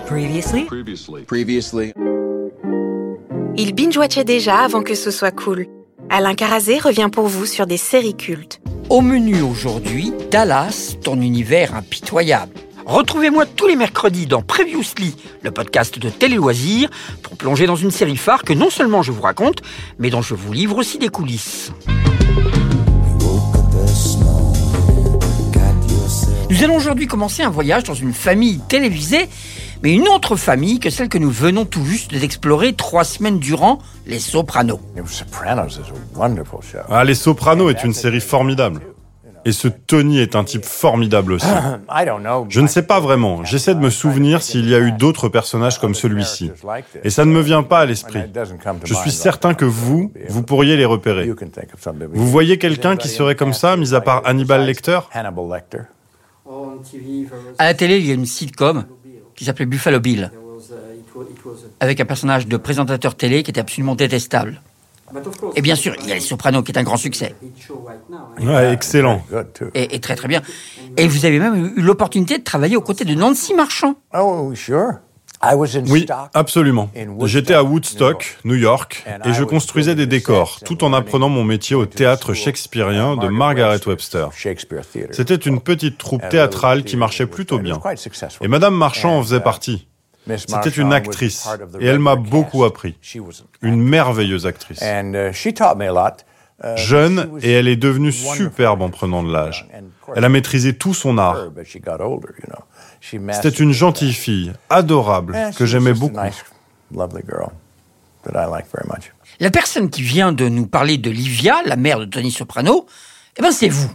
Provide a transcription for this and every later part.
Previously. Il binge-watchait déjà avant que ce soit cool. Alain Carazé revient pour vous sur des séries cultes. Au menu aujourd'hui, Dallas, ton univers impitoyable. Retrouvez-moi tous les mercredis dans Previously, le podcast de Télé-Loisirs, pour plonger dans une série phare que non seulement je vous raconte, mais dont je vous livre aussi des coulisses. Nous allons aujourd'hui commencer un voyage dans une famille télévisée, mais une autre famille que celle que nous venons tout juste d'explorer 3 semaines durant, Les Sopranos. Les Sopranos est une série formidable. Et ce Tony est un type formidable aussi. Je ne sais pas vraiment. J'essaie de me souvenir s'il y a eu d'autres personnages comme celui-ci. Et ça ne me vient pas à l'esprit. Je suis certain que vous pourriez les repérer. Vous voyez quelqu'un qui serait comme ça, mis à part Hannibal Lecter ? À la télé, il y a une sitcom qui s'appelait Buffalo Bill, avec un personnage de présentateur télé qui était absolument détestable. Et bien sûr, il y a Les Sopranos qui est un grand succès. Ouais, excellent. Et très très bien. Et vous avez même eu l'opportunité de travailler aux côtés de Nancy Marchand. Oui, absolument. J'étais à Woodstock, New York, et je construisais des décors, tout en apprenant mon métier au théâtre shakespearien de Margaret Webster. C'était une petite troupe théâtrale qui marchait plutôt bien. Et Madame Marchand en faisait partie. C'était une actrice, et elle m'a beaucoup appris. Une merveilleuse actrice. Jeune, et elle est devenue superbe en prenant de l'âge. Elle a maîtrisé tout son art. C'était une gentille fille, adorable, que j'aimais beaucoup. La personne qui vient de nous parler de Livia, la mère de Tony Soprano, c'est vous.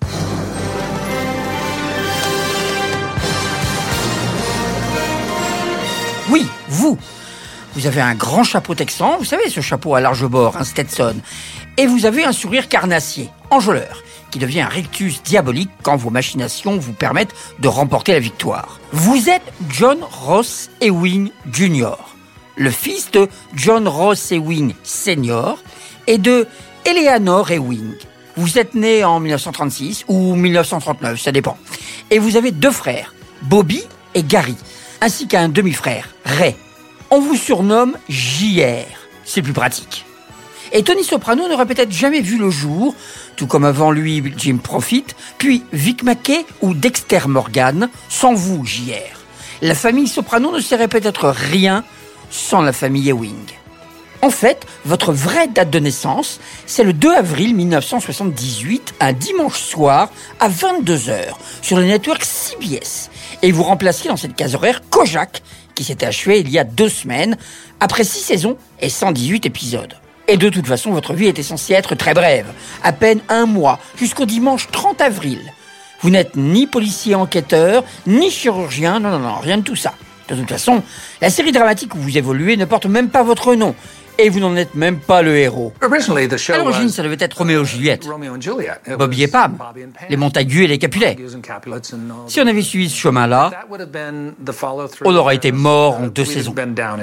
Oui, vous. Vous avez un grand chapeau texan, vous savez, ce chapeau à large bord, un Stetson. Et vous avez un sourire carnassier, enjôleur, qui devient un rictus diabolique quand vos machinations vous permettent de remporter la victoire. Vous êtes John Ross Ewing Jr., le fils de John Ross Ewing Sr. et de Eleanor Ewing. Vous êtes né en 1936 ou 1939, ça dépend. Et vous avez 2 frères, Bobby et Gary, ainsi qu'un demi-frère, Ray. On vous surnomme JR, c'est plus pratique. Et Tony Soprano n'aurait peut-être jamais vu le jour, tout comme avant lui Jim Profit, puis Vic Mackey ou Dexter Morgan, sans vous, JR. La famille Soprano ne serait peut-être rien sans la famille Ewing. En fait, votre vraie date de naissance, c'est le 2 avril 1978, un dimanche soir à 22h, sur le network CBS. Et vous remplacez dans cette case horaire Kojak, qui s'était achevé il y a 2 semaines, après 6 saisons et 118 épisodes. Et de toute façon, votre vie était censée être très brève, à peine 1 mois, jusqu'au dimanche 30 avril. Vous n'êtes ni policier enquêteur, ni chirurgien, non, rien de tout ça. De toute façon, la série dramatique où vous évoluez ne porte même pas votre nom, et vous n'en êtes même pas le héros. À l'origine, ça devait être Roméo et Juliette, Bobby et Pam, les Montagu et les Capulet. Si on avait suivi ce chemin-là, on aurait été mort en 2 saisons.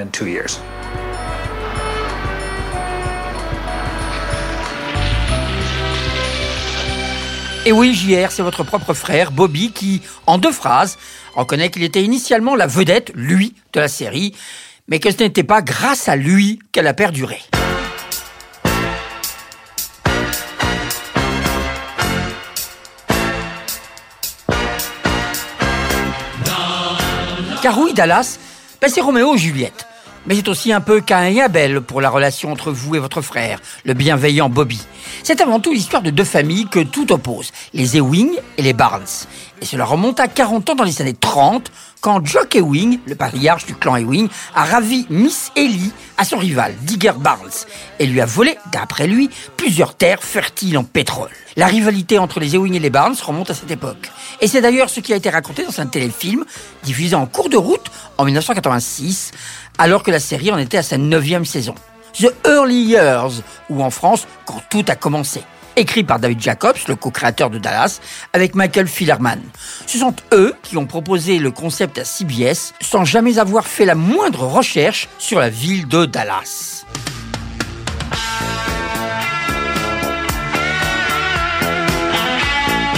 Et oui, JR, c'est votre propre frère, Bobby, qui, en 2 phrases, reconnaît qu'il était initialement la vedette, lui, de la série, mais que ce n'était pas grâce à lui qu'elle a perduré. Car oui, Dallas, c'est Roméo et Juliette. Mais c'est aussi un peu Caïn et Abel pour la relation entre vous et votre frère, le bienveillant Bobby. C'est avant tout l'histoire de 2 familles que tout oppose, les Ewing et les Barnes. Et cela remonte à 40 ans dans les années 30, quand Jock Ewing, le patriarche du clan Ewing, a ravi Miss Ellie à son rival, Digger Barnes, et lui a volé, d'après lui, plusieurs terres fertiles en pétrole. La rivalité entre les Ewing et les Barnes remonte à cette époque. Et c'est d'ailleurs ce qui a été raconté dans un téléfilm, diffusé en cours de route en 1986, alors que la série en était à sa 9e saison. The Early Years, ou en France, quand tout a commencé. Écrit par David Jacobs, le co-créateur de Dallas, avec Michael Filerman. Ce sont eux qui ont proposé le concept à CBS, sans jamais avoir fait la moindre recherche sur la ville de Dallas.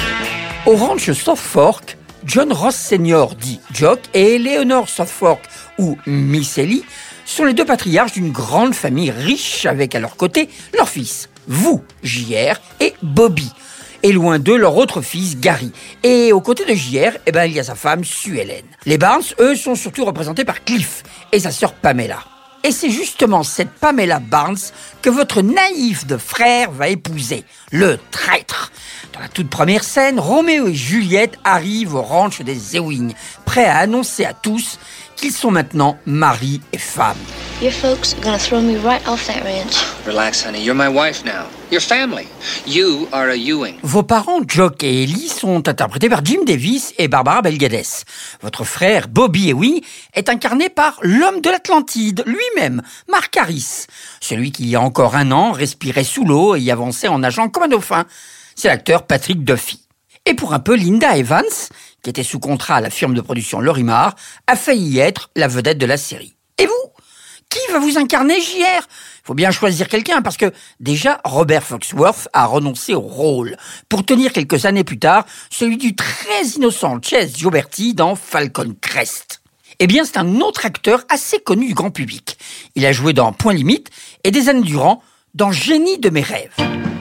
Au ranch South Fork, John Ross Sr. dit Jock et Eleanor South Fork, ou Miss Ellie, sont les deux patriarches d'une grande famille riche avec à leur côté leur fils, vous, JR, et Bobby. Et loin d'eux, leur autre fils, Gary. Et aux côtés de JR, il y a sa femme, Sue Ellen. Les Barnes, eux, sont surtout représentés par Cliff et sa sœur Pamela. Et c'est justement cette Pamela Barnes que votre naïf de frère va épouser, le traître. Dans la toute première scène, Roméo et Juliette arrivent au ranch des Ewing, prêts à annoncer à tous qu'ils sont maintenant mari et femme. Your folks are gonna throw me right off that ranch. Relax, honey. You're my wife now. Your family. You are a Ewing. Vos parents, Jock et Ellie, sont interprétés par Jim Davis et Barbara Bel Geddes. Votre frère, Bobby Ewing, est incarné par l'homme de l'Atlantide, lui-même, Mark Harris. Celui qui, il y a encore un an, respirait sous l'eau et y avançait en nageant comme un dauphin. C'est l'acteur Patrick Duffy. Et pour un peu, Linda Evans, qui était sous contrat à la firme de production Lorimar, a failli être la vedette de la série. Et vous ? Qui va vous incarner, JR ? Faut bien choisir quelqu'un, parce que déjà, Robert Foxworth a renoncé au rôle, pour tenir quelques années plus tard celui du très innocent Chase Gioberti dans Falcon Crest. Eh bien, c'est un autre acteur assez connu du grand public. Il a joué dans Point Limite, et des années durant, dans Génie de mes rêves.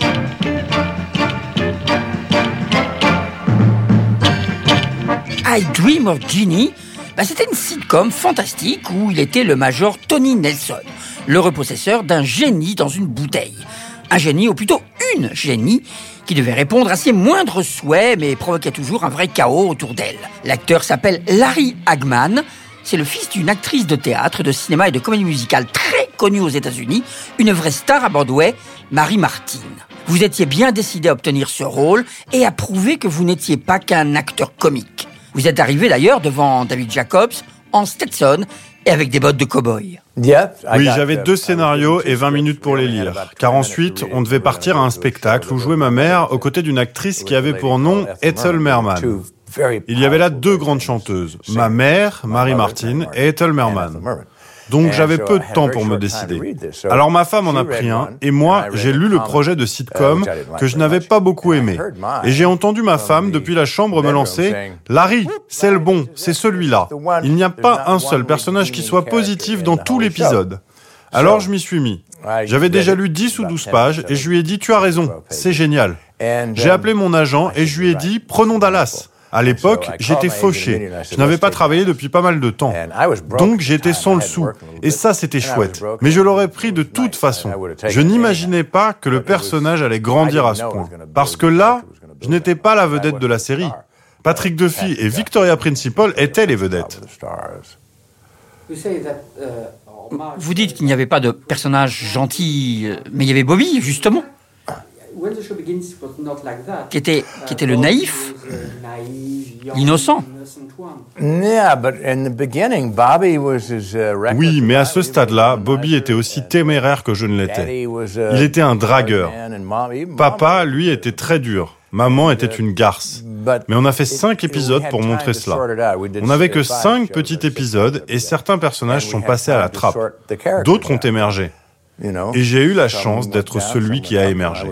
I Dream of Jeannie, c'était une sitcom fantastique où il était le major Tony Nelson, le repossesseur d'un génie dans une bouteille. Un génie, ou plutôt une génie, qui devait répondre à ses moindres souhaits, mais provoquait toujours un vrai chaos autour d'elle. L'acteur s'appelle Larry Hagman. C'est le fils d'une actrice de théâtre, de cinéma et de comédie musicale très connue aux États-Unis, une vraie star à Broadway, Mary Martin. Vous étiez bien décidé à obtenir ce rôle et à prouver que vous n'étiez pas qu'un acteur comique. Vous êtes arrivé d'ailleurs devant David Jacobs, en Stetson et avec des bottes de cow-boy. Oui, j'avais 2 scénarios et 20 minutes pour les lire. Car ensuite, on devait partir à un spectacle où jouait ma mère aux côtés d'une actrice qui avait pour nom Ethel Merman. Il y avait là 2 grandes chanteuses, ma mère, Mary Martin, et Ethel Merman. Donc j'avais peu de temps pour me décider. Alors ma femme en a pris un, et moi, j'ai lu le projet de sitcom que je n'avais pas beaucoup aimé. Et j'ai entendu ma femme, depuis la chambre, me lancer « Larry, c'est le bon, c'est celui-là. Il n'y a pas un seul personnage qui soit positif dans tout l'épisode. » Alors je m'y suis mis. J'avais déjà lu 10 ou 12 pages, et je lui ai dit « Tu as raison, c'est génial. » J'ai appelé mon agent, et je lui ai dit « Prenons Dallas. » À l'époque, j'étais fauché. Je n'avais pas travaillé depuis pas mal de temps. Donc j'étais sans le sou. Et ça, c'était chouette. Mais je l'aurais pris de toute façon. Je n'imaginais pas que le personnage allait grandir à ce point. Parce que là, je n'étais pas la vedette de la série. Patrick Duffy et Victoria Principal étaient les vedettes. Vous dites qu'il n'y avait pas de personnage gentil, mais il y avait Bobby, justement. Qui était le naïf, l'innocent. Oui, mais à ce stade-là, Bobby était aussi téméraire que je ne l'étais. Il était un dragueur. Papa, lui, était très dur. Maman était une garce. Mais on a fait 5 épisodes pour montrer cela. On n'avait que 5 petits épisodes et certains personnages sont passés à la trappe. D'autres ont émergé. Et j'ai eu la chance d'être celui qui a émergé.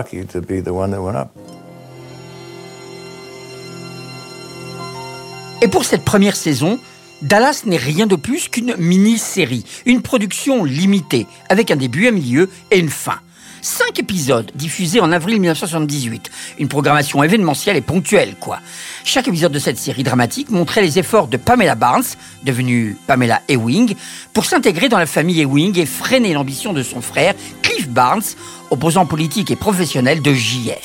Et pour cette première saison, Dallas n'est rien de plus qu'une mini-série, une production limitée, avec un début, un milieu et une fin. 5 épisodes diffusés en avril 1978. Une programmation événementielle et ponctuelle, quoi. Chaque épisode de cette série dramatique montrait les efforts de Pamela Barnes, devenue Pamela Ewing, pour s'intégrer dans la famille Ewing et freiner l'ambition de son frère, Cliff Barnes, opposant politique et professionnel de JR.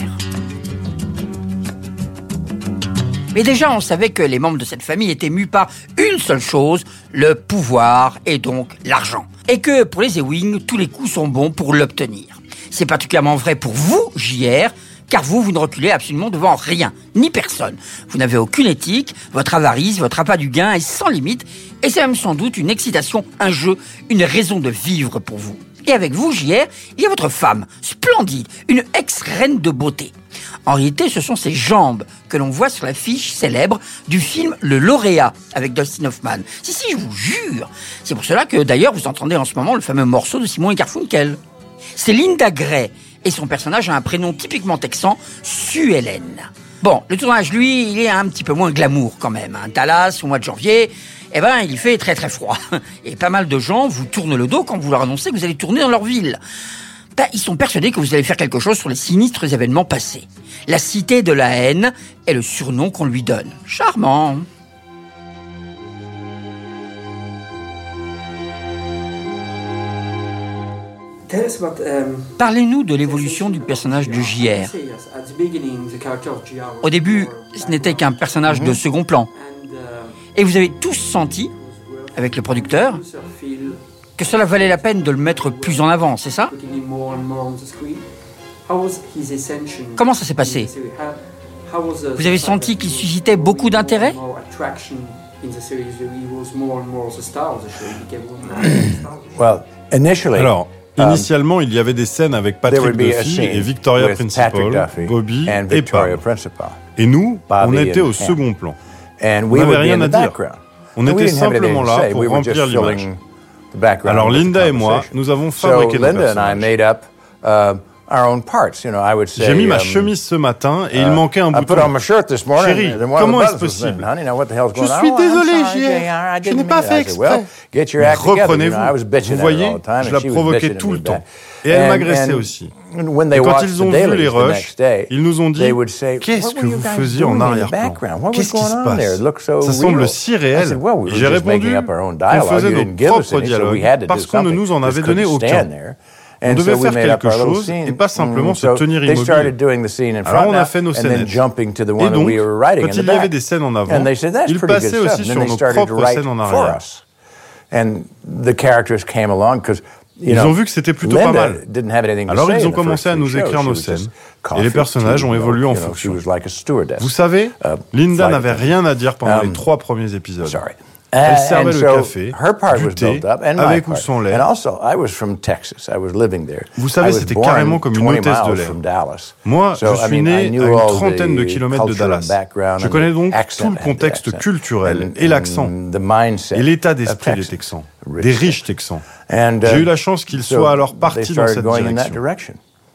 Mais déjà, on savait que les membres de cette famille étaient mus par une seule chose, le pouvoir et donc l'argent. Et que pour les Ewing, tous les coups sont bons pour l'obtenir. C'est particulièrement vrai pour vous, JR, car vous ne reculez absolument devant rien, ni personne. Vous n'avez aucune éthique, votre avarice, votre appât du gain est sans limite, et c'est même sans doute une excitation, un jeu, une raison de vivre pour vous. Et avec vous, JR, il y a votre femme, splendide, une ex-reine de beauté. En réalité, ce sont ses jambes que l'on voit sur l'affiche célèbre du film Le Lauréat avec Dustin Hoffman. Si, je vous jure. C'est pour cela que, d'ailleurs, vous entendez en ce moment le fameux morceau de Simon et Garfunkel. C'est Linda Gray, et son personnage a un prénom typiquement texan, Sue Ellen. Bon, le tournage, lui, il est un petit peu moins glamour quand même. Dallas, au mois de janvier, eh ben, il fait très très froid. Et pas mal de gens vous tournent le dos quand vous leur annoncez que vous allez tourner dans leur ville. Ils sont persuadés que vous allez faire quelque chose sur les sinistres événements passés. La cité de la haine est le surnom qu'on lui donne. Charmant. Parlez-nous de l'évolution du personnage de JR. Au début, ce n'était qu'un personnage de second plan. Et vous avez tous senti, avec le producteur, que cela valait la peine de le mettre plus en avant, c'est ça ? Comment ça s'est passé ? Vous avez senti qu'il suscitait beaucoup d'intérêt ? Alors, initialement, il y avait des scènes avec Patrick Duffy et Victoria Principal, Bobby et Pam. Et nous, on était au second plan. On n'avait rien à dire. On était simplement là pour remplir l'image. Alors Linda et moi, nous avons fabriqué nos personnages. J'ai mis ma chemise ce matin et il manquait un bouton. Chérie, comment est-ce possible ? Je suis désolé, JR, je n'ai pas fait exprès. Mais reprenez-vous. Vous voyez, je la provoquais tout le temps. Et elle m'agressait aussi. Et quand ils ont vu les rushs, ils nous ont dit « Qu'est-ce que vous faisiez en arrière-plan ? Qu'est-ce qui se passe ? Ça semble si réel. » Et j'ai répondu qu'on faisait nos propres dialogues parce qu'on ne nous en avait donné aucun. On devait faire quelque chose et pas simplement se tenir immobile. Alors on a fait nos scénettes. Et donc, quand il y avait des scènes en avant, ils passaient aussi sur nos propres scènes en arrière. Ils ont vu que c'était plutôt pas mal. Alors ils ont commencé à nous écrire nos scènes. Et les personnages ont évolué en fonction. Vous savez, Linda n'avait rien à dire pendant les 3 premiers épisodes. Elle servait le café, du thé, avec ou sans lait. Vous savez, c'était carrément comme une hôtesse de l'air. Moi, je suis né à une 30aine de kilomètres de Dallas. Je connais donc tout le contexte culturel et l'accent, et l'état d'esprit des Texans, des riches Texans. J'ai eu la chance qu'ils soient alors partis dans cette direction.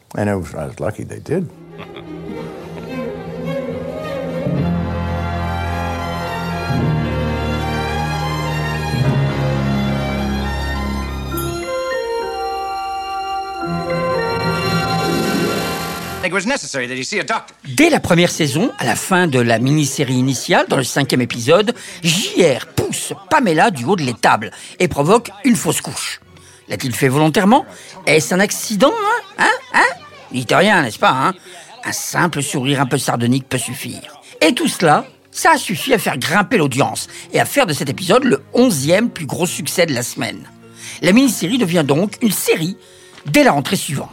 Dès la première saison, à la fin de la mini-série initiale, dans le 5e épisode, JR pousse Pamela du haut de l'étable et provoque une fausse couche. L'a-t-il fait volontairement ? Est-ce un accident, Dites rien, n'est-ce pas, Un simple sourire un peu sardonique peut suffire. Et tout cela, ça a suffi à faire grimper l'audience et à faire de cet épisode le 11e plus gros succès de la semaine. La mini-série devient donc une série dès la rentrée suivante.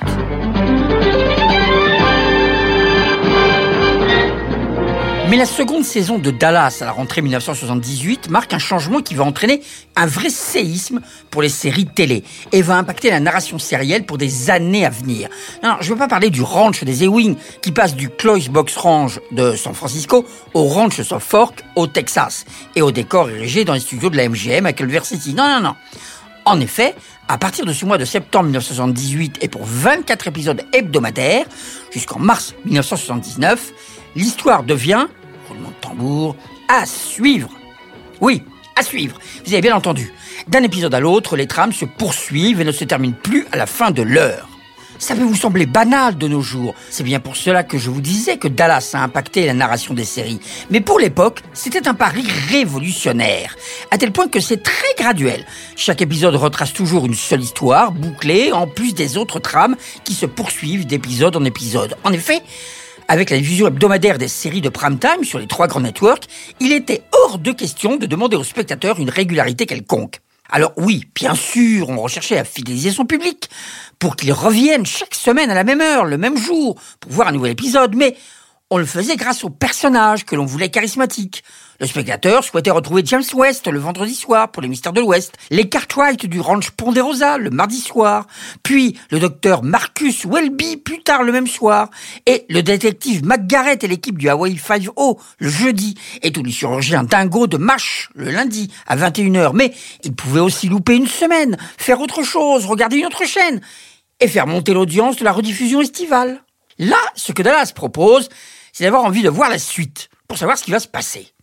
Mais la seconde saison de Dallas à la rentrée 1978 marque un changement qui va entraîner un vrai séisme pour les séries télé et va impacter la narration sérielle pour des années à venir. Non, je ne veux pas parler du ranch des Ewing qui passe du Clois Box Ranch de San Francisco au ranch of Fork au Texas et au décor érigé dans les studios de la MGM à Culver City. Non. En effet, à partir de ce mois de septembre 1978 et pour 24 épisodes hebdomadaires jusqu'en mars 1979, l'histoire devient, roulement de tambour, à suivre. Oui, à suivre. Vous avez bien entendu. D'un épisode à l'autre, les trames se poursuivent et ne se terminent plus à la fin de l'heure. Ça peut vous sembler banal de nos jours. C'est bien pour cela que je vous disais que Dallas a impacté la narration des séries. Mais pour l'époque, c'était un pari révolutionnaire. À tel point que c'est très graduel. Chaque épisode retrace toujours une seule histoire, bouclée, en plus des autres trames qui se poursuivent d'épisode en épisode. En effet, avec la diffusion hebdomadaire des séries de prime time sur les 3 grands networks, il était hors de question de demander aux spectateurs une régularité quelconque. Alors oui, bien sûr, on recherchait à fidéliser son public pour qu'il revienne chaque semaine à la même heure, le même jour, pour voir un nouvel épisode, mais on le faisait grâce aux personnages que l'on voulait charismatiques. Le spectateur souhaitait retrouver James West le vendredi soir pour les Mystères de l'Ouest, les Cartwright du ranch Ponderosa le mardi soir, puis le docteur Marcus Welby plus tard le même soir, et le détective McGarrett et l'équipe du Hawaii 5-0 le jeudi, et tous les chirurgiens dingos de MASH le lundi à 21h. Mais il pouvait aussi louper une semaine, faire autre chose, regarder une autre chaîne, et faire monter l'audience de la rediffusion estivale. Là, ce que Dallas propose, c'est d'avoir envie de voir la suite, pour savoir ce qui va se passer.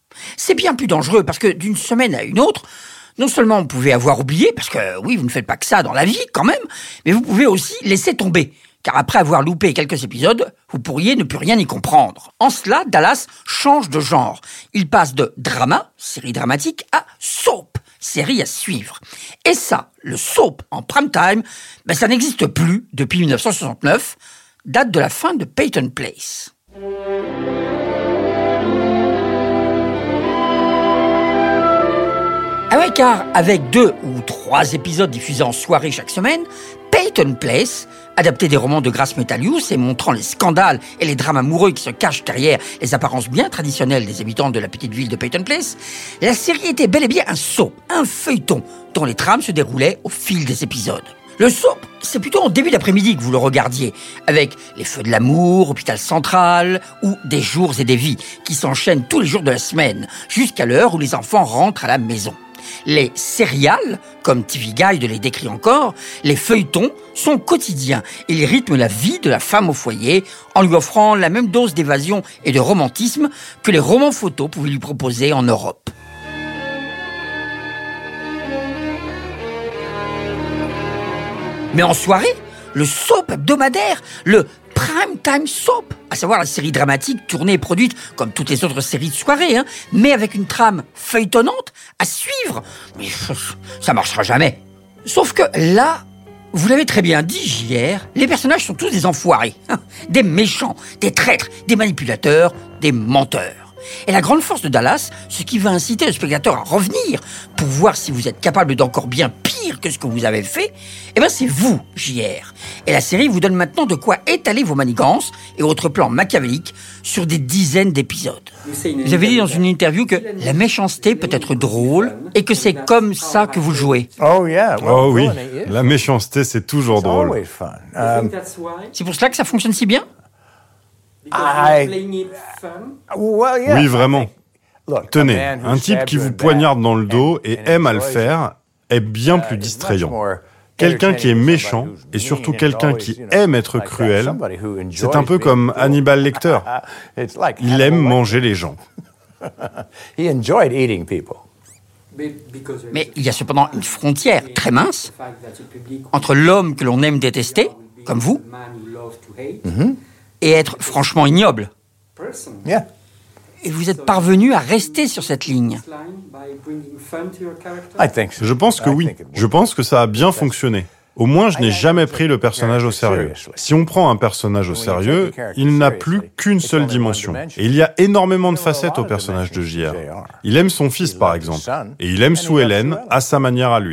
C'est bien plus dangereux parce que d'une semaine à une autre, non seulement vous pouvez avoir oublié, parce que oui, vous ne faites pas que ça dans la vie quand même, mais vous pouvez aussi laisser tomber. Car après avoir loupé quelques épisodes, vous pourriez ne plus rien y comprendre. En cela, Dallas change de genre. Il passe de drama, série dramatique, à soap, série à suivre. Et ça, le soap en prime time, ça n'existe plus depuis 1969, date de la fin de Peyton Place. Ah ouais, car avec 2 ou 3 épisodes diffusés en soirée chaque semaine, Peyton Place, adapté des romans de Grace Metalius et montrant les scandales et les drames amoureux qui se cachent derrière les apparences bien traditionnelles des habitants de la petite ville de Peyton Place, la série était bel et bien un soap, un feuilleton, dont les trames se déroulaient au fil des épisodes. Le soap, c'est plutôt en début d'après-midi que vous le regardiez, avec les feux de l'amour, Hôpital Central, ou des jours et des vies, qui s'enchaînent tous les jours de la semaine, jusqu'à l'heure où les enfants rentrent à la maison. Les serials, comme TV Guide les décrit encore, les feuilletons sont quotidiens. Ils rythment la vie de la femme au foyer en lui offrant la même dose d'évasion et de romantisme que les romans photos pouvaient lui proposer en Europe. Mais en soirée, le soap hebdomadaire, le prime time soap, à savoir la série dramatique tournée et produite comme toutes les autres séries de soirée, mais avec une trame feuilletonnante à suivre. Mais ça marchera jamais. Sauf que là, vous l'avez très bien dit, JR, les personnages sont tous des enfoirés, des méchants, des traîtres, des manipulateurs, des menteurs. Et la grande force de Dallas, ce qui va inciter le spectateur à revenir pour voir si vous êtes capable d'encore bien pire que ce que vous avez fait, c'est vous, JR. Et la série vous donne maintenant de quoi étaler vos manigances et autres plans machiavéliques sur des dizaines d'épisodes. Vous avez dit dans une interview que la méchanceté peut être drôle et que c'est comme ça que vous jouez. Oh oui, la méchanceté c'est toujours drôle. C'est pour cela que ça fonctionne si bien ? Oui, vraiment. Tenez, un type qui vous poignarde dans le dos et aime à le faire est bien plus distrayant. Quelqu'un qui est méchant, et surtout quelqu'un qui aime être cruel, c'est un peu comme Hannibal Lecter. Il aime manger les gens. Mais il y a cependant une frontière très mince entre l'homme que l'on aime détester, comme vous, et être franchement ignoble. Et vous êtes parvenu à rester sur cette ligne. Je pense que oui. Je pense que ça a bien fonctionné. Au moins, je n'ai jamais pris le personnage au sérieux. Si on prend un personnage au sérieux, il n'a plus qu'une seule dimension. Et il y a énormément de facettes au personnage de JR. Il aime son fils, par exemple. Et il aime Sue Ellen à sa manière à lui.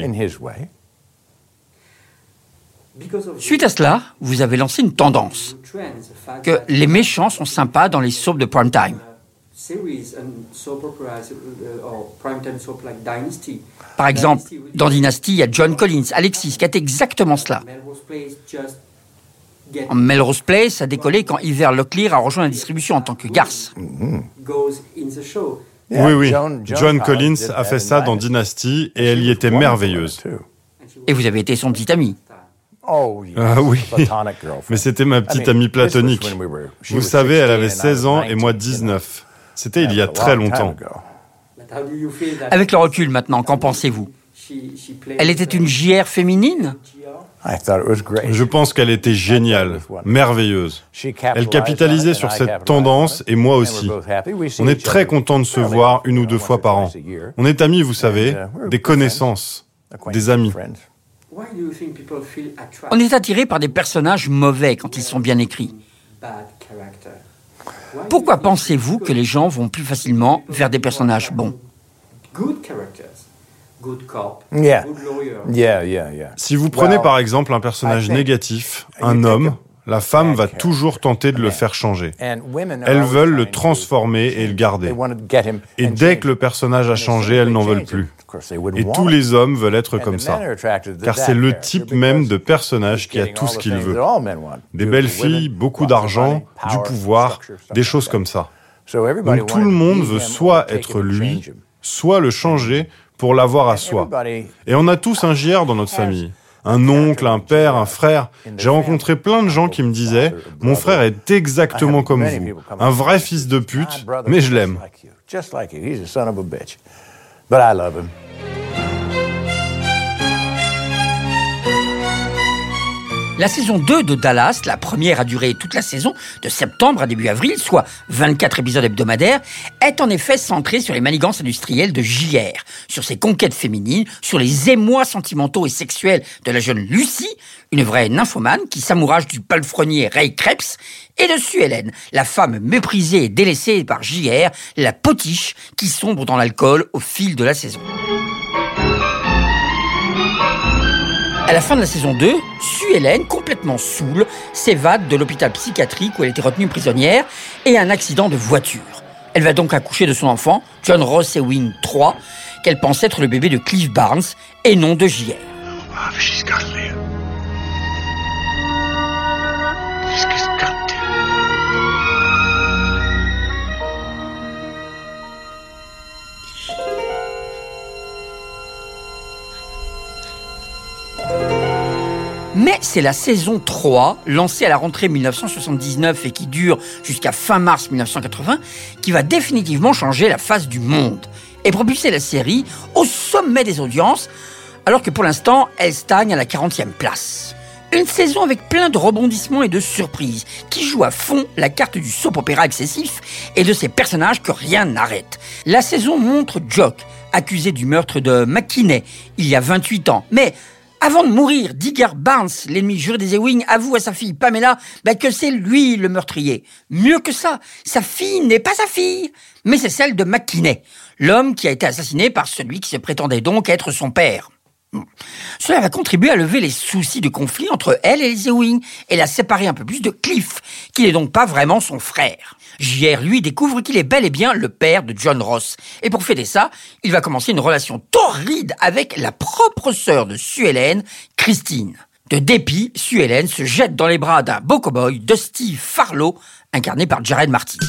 Suite à cela, vous avez lancé une tendance, que les méchants sont sympas dans les soaps de prime time. Par exemple, dans Dynasty, il y a John Collins, Alexis, qui a été exactement cela. En Melrose Place a décollé quand Heather Locklear a rejoint la distribution en tant que garce. Oui, John Collins a fait ça dans Dynasty et elle y était merveilleuse. Et vous avez été son petit ami. Ah oui, mais c'était ma petite amie platonique. Vous savez, elle avait 16 ans et moi 19. C'était il y a très longtemps. Avec le recul maintenant, qu'en pensez-vous ? Elle était une JR féminine ? Je pense qu'elle était géniale, merveilleuse. Elle capitalisait sur cette tendance et moi aussi. On est très contents de se voir 1 ou 2 fois par an. On est amis, vous savez, des connaissances, des amis. On est attiré par des personnages mauvais quand ils sont bien écrits. Pourquoi pensez-vous que les gens vont plus facilement vers des personnages bons ? Si vous prenez par exemple un personnage négatif, un homme, la femme va toujours tenter de le faire changer. Elles veulent le transformer et le garder. Et dès que le personnage a changé, elles n'en veulent plus. Et tous les hommes veulent être comme ça, car c'est le type même de personnage qui a tout ce qu'il veut. Des belles filles, beaucoup d'argent, du pouvoir, des choses comme ça. Donc tout le monde veut soit être lui, soit le changer pour l'avoir à soi. Et on a tous un JR dans notre famille. Un oncle, un père, un frère. J'ai rencontré plein de gens qui me disaient « Mon frère est exactement comme vous, un vrai fils de pute, mais je l'aime. » just like you. He's a son of a bitch. But I love him. La saison 2 de Dallas, la première a duré toute la saison, de septembre à début avril, soit 24 épisodes hebdomadaires, est en effet centrée sur les manigances industrielles de JR, sur ses conquêtes féminines, sur les émois sentimentaux et sexuels de la jeune Lucy, une vraie nymphomane qui s'amourage du palefrenier Ray Krebs, et de Sue Ellen, la femme méprisée et délaissée par JR, la potiche qui sombre dans l'alcool au fil de la saison. À la fin de la saison 2, Sue Ellen, complètement saoule, s'évade de l'hôpital psychiatrique où elle était retenue prisonnière et un accident de voiture. Elle va donc accoucher de son enfant, John Ross Ewing III, qu'elle pense être le bébé de Cliff Barnes et non de JR. Mais c'est la saison 3, lancée à la rentrée 1979 et qui dure jusqu'à fin mars 1980, qui va définitivement changer la face du monde et propulser la série au sommet des audiences, alors que pour l'instant, elle stagne à la 40e place. Une saison avec plein de rebondissements et de surprises, qui joue à fond la carte du soap-opéra excessif et de ses personnages que rien n'arrête. La saison montre Jock, accusé du meurtre de McKinney, il y a 28 ans, mais avant de mourir, Digger Barnes, l'ennemi juré des Ewing, avoue à sa fille Pamela que c'est lui le meurtrier. Mieux que ça, sa fille n'est pas sa fille, mais c'est celle de McKinney, l'homme qui a été assassiné par celui qui se prétendait donc être son père. Cela va contribuer à lever les soucis de conflit entre elle et les Ewing et la séparer un peu plus de Cliff, qui n'est donc pas vraiment son frère. JR, lui, découvre qu'il est bel et bien le père de John Ross. Et pour fêter ça, il va commencer une relation torride avec la propre sœur de Sue Ellen, Christine. De dépit, Sue Ellen se jette dans les bras d'un beau cow-boy, Dusty Farlow, incarné par Jared Martin.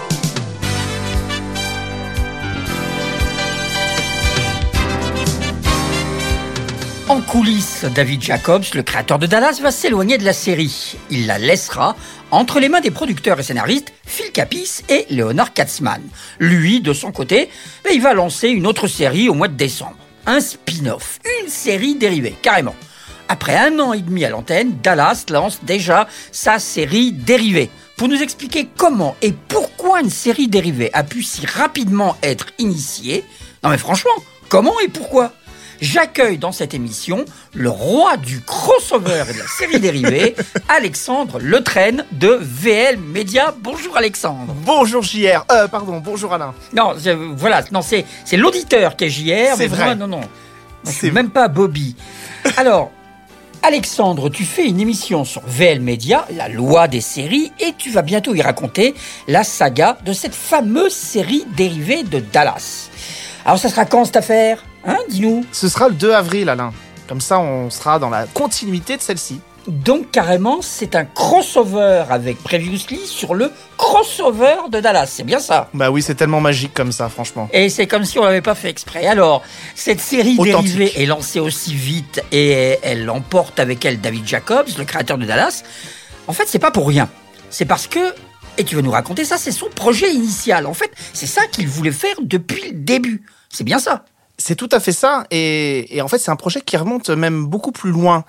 En coulisses, David Jacobs, le créateur de Dallas, va s'éloigner de la série. Il la laissera entre les mains des producteurs et scénaristes Phil Kapis et Leonard Katzman. Lui, de son côté, il va lancer une autre série au mois de décembre. Un spin-off, une série dérivée, carrément. Après 1 an et demi à l'antenne, Dallas lance déjà sa série dérivée. Pour nous expliquer comment et pourquoi une série dérivée a pu si rapidement être initiée, non mais franchement, comment et pourquoi ? J'accueille dans cette émission le roi du crossover et de la série dérivée, Alexandre Letraine de VL Media. Bonjour Alexandre. Bonjour JR. Bonjour Alain. Non, c'est l'auditeur qui est JR. C'est vrai. Moi, non. Je suis même pas Bobby. Alors, Alexandre, tu fais une émission sur VL Media, la loi des séries, et tu vas bientôt y raconter la saga de cette fameuse série dérivée de Dallas. Alors, ça sera quand cette affaire ? Dis-nous. Ce sera le 2 avril, Alain. Comme ça, on sera dans la continuité de celle-ci. Donc, carrément, c'est un crossover avec Previously sur le crossover de Dallas. C'est bien ça ? Bah oui, c'est tellement magique comme ça, franchement. Et c'est comme si on l'avait pas fait exprès. Alors, cette série dérivée est lancée aussi vite et elle emporte avec elle David Jacobs, le créateur de Dallas. En fait, c'est pas pour rien. C'est parce que, et tu vas nous raconter ça, c'est son projet initial. En fait, c'est ça qu'il voulait faire depuis le début. C'est bien ça ? C'est tout à fait ça, et en fait c'est un projet qui remonte même beaucoup plus loin.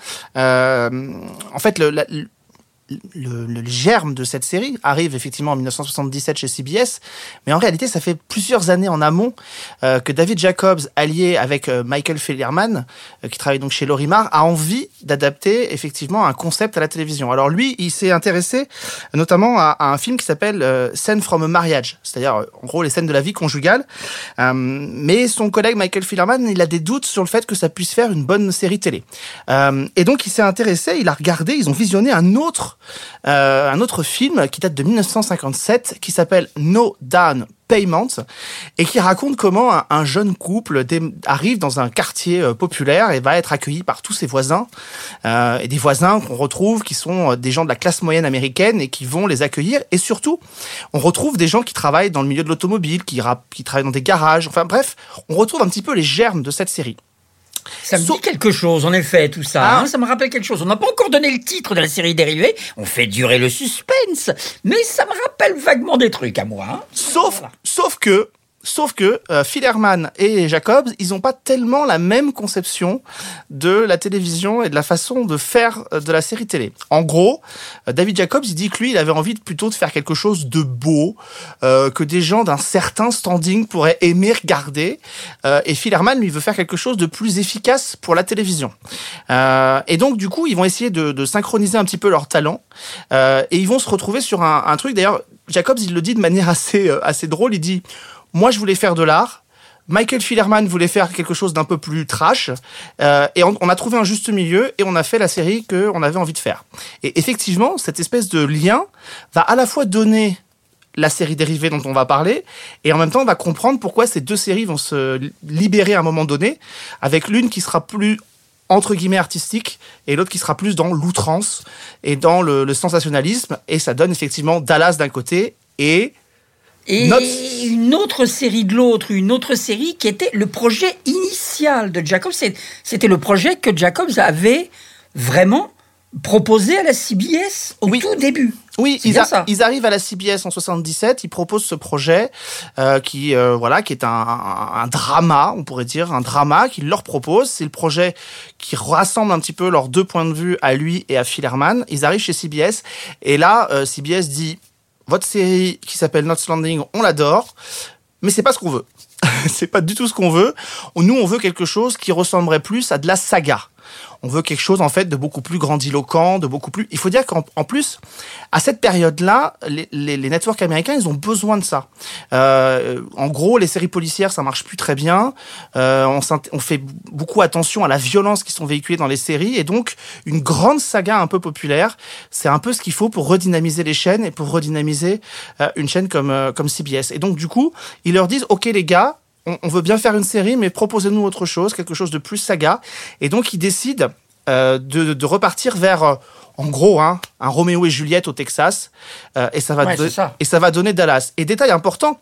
En fait le germe de cette série arrive effectivement en 1977 chez CBS, mais en réalité ça fait plusieurs années en amont que David Jacobs, allié avec Michael Fellerman, qui travaille donc chez Lorimar, a envie d'adapter effectivement un concept à la télévision. Alors lui, il s'est intéressé notamment à un film qui s'appelle Scene from a Marriage, c'est-à-dire en gros les scènes de la vie conjugale, mais son collègue Michael Fellerman, il a des doutes sur le fait que ça puisse faire une bonne série télé. Et donc il s'est intéressé, il a regardé, ils ont visionné un autre film qui date de 1957 qui s'appelle No Down Payment et qui raconte comment un jeune couple arrive dans un quartier populaire et va être accueilli par tous ses voisins et des voisins qu'on retrouve qui sont des gens de la classe moyenne américaine et qui vont les accueillir, et surtout on retrouve des gens qui travaillent dans le milieu de l'automobile, qui travaillent dans des garages, enfin bref, on retrouve un petit peu les germes de cette série. Ça me dit quelque chose, en effet, tout ça. Ça me rappelle quelque chose. On n'a pas encore donné le titre de la série dérivée. On fait durer le suspense. Mais ça me rappelle vaguement des trucs à moi. Sauf que Sauf que Phil Herman et Jacobs, ils n'ont pas tellement la même conception de la télévision et de la façon de faire de la série télé. En gros, David Jacobs, il dit que lui, il avait envie plutôt de faire quelque chose de beau, que des gens d'un certain standing pourraient aimer regarder. Et Phil Herman, lui, veut faire quelque chose de plus efficace pour la télévision. Et donc, du coup, ils vont essayer de synchroniser un petit peu leurs talents. Et ils vont se retrouver sur un truc. D'ailleurs, Jacobs, il le dit de manière assez drôle. Il dit... Moi, je voulais faire de l'art. Michael Filerman voulait faire quelque chose d'un peu plus trash. Et on a trouvé un juste milieu et on a fait la série qu'on avait envie de faire. Et effectivement, cette espèce de lien va à la fois donner la série dérivée dont on va parler et en même temps, on va comprendre pourquoi ces deux séries vont se libérer à un moment donné, avec l'une qui sera plus entre guillemets artistique et l'autre qui sera plus dans l'outrance et dans le sensationnalisme. Et ça donne effectivement Dallas d'un côté et une autre série de l'autre, une autre série qui était le projet initial de Jacobs. C'était le projet que Jacobs avait vraiment proposé à la CBS au tout début. Oui, ils arrivent à la CBS en 77, ils proposent ce projet qui est un drama, on pourrait dire, un drama qu'ils leur proposent. C'est le projet qui rassemble un petit peu leurs deux points de vue à lui et à Phil Herman. Ils arrivent chez CBS et là, CBS dit... Votre série qui s'appelle Knots Landing, on l'adore, mais c'est pas ce qu'on veut. C'est pas du tout ce qu'on veut. Nous, on veut quelque chose qui ressemblerait plus à de la saga. On veut quelque chose, en fait, de beaucoup plus grandiloquent, de beaucoup plus... Il faut dire qu'en plus, à cette période-là, les networks américains, ils ont besoin de ça. En gros, les séries policières, ça marche plus très bien. On fait beaucoup attention à la violence qui sont véhiculées dans les séries. Et donc, une grande saga un peu populaire, c'est un peu ce qu'il faut pour redynamiser les chaînes et pour redynamiser une chaîne comme CBS. Et donc, du coup, ils leur disent, OK, les gars, on veut bien faire une série, mais proposez-nous autre chose, quelque chose de plus saga. Et donc, ils décident de repartir vers, en gros, un Roméo et Juliette au Texas. Et ça va donner Dallas. Et détail important,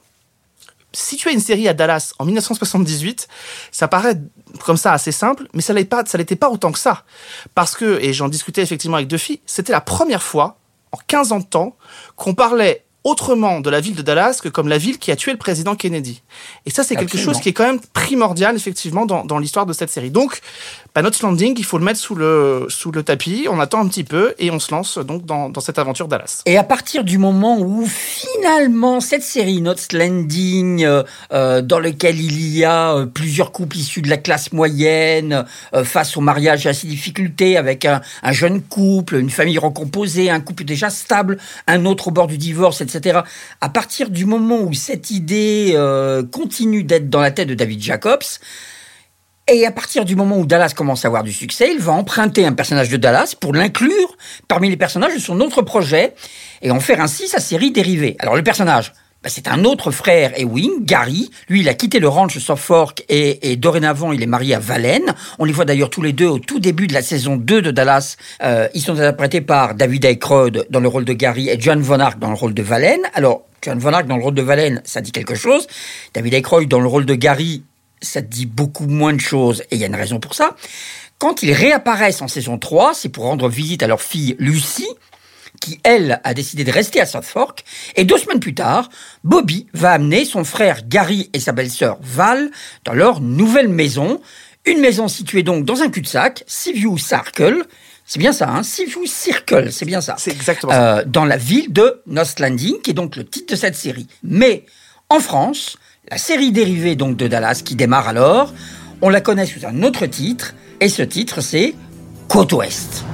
si tu as une série à Dallas en 1978, ça paraît comme ça assez simple, mais ça l'était pas autant que ça. Parce que, et j'en discutais effectivement avec Duffy, c'était la première fois, en 15 ans de temps, qu'on parlait autrement de la ville de Dallas que comme la ville qui a tué le président Kennedy. Et ça, c'est quelque chose qui est quand même primordial, effectivement, dans l'histoire de cette série. Donc, Knots Landing, il faut le mettre sous le tapis, on attend un petit peu et on se lance donc dans cette aventure Dallas. Et à partir du moment où, finalement, cette série Knots Landing, dans lequel il y a plusieurs couples issus de la classe moyenne, face au mariage et à ses difficultés, avec un jeune couple, une famille recomposée, un couple déjà stable, un autre au bord du divorce, etc. À partir du moment où cette idée continue d'être dans la tête de David Jacobs, et à partir du moment où Dallas commence à avoir du succès, il va emprunter un personnage de Dallas pour l'inclure parmi les personnages de son autre projet et en faire ainsi sa série dérivée. Alors le personnage, c'est un autre frère Ewing, Gary. Lui, il a quitté le ranch de Suffolk et dorénavant, il est marié à Valen. On les voit d'ailleurs tous les deux au tout début de la saison 2 de Dallas. Ils sont interprétés par David Aykroyd dans le rôle de Gary et Joan Von Arc dans le rôle de Valen. Alors, Joan Von Arc dans le rôle de Valen, ça dit quelque chose. David Aykroyd dans le rôle de Gary, ça dit beaucoup moins de choses, et il y a une raison pour ça. Quand ils réapparaissent en saison 3, c'est pour rendre visite à leur fille Lucy, qui, elle, a décidé de rester à Suffolk, et 2 semaines plus tard, Bobby va amener son frère Gary et sa belle-sœur Val dans leur nouvelle maison, une maison située donc dans un cul-de-sac, Seaview Circle, c'est bien ça, Seaview Circle, c'est bien ça. C'est exactement ça. Dans la ville de Knots Landing, qui est donc le titre de cette série. Mais, en France, la série dérivée donc de Dallas qui démarre alors, on la connaît sous un autre titre, et ce titre c'est Côte Ouest.